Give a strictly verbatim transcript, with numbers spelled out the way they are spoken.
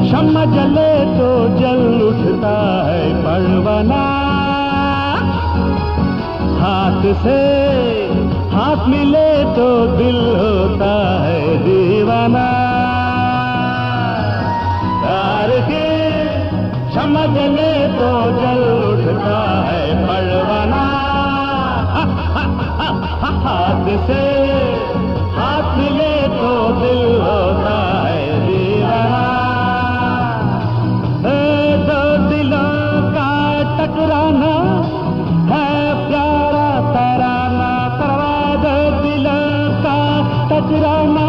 शम्मा जले तो जल उठता है परवाना, हाथ से हाथ मिले तो दिल होता है दीवाना। प्यार के शम्मा जले तो जल उठता है परवाना, हाथ से हाथ मिले तो दिल होता है दीवाना। दो दिलों का टकराना है प्यारा तराना, तरवा दो दिलों का टकराना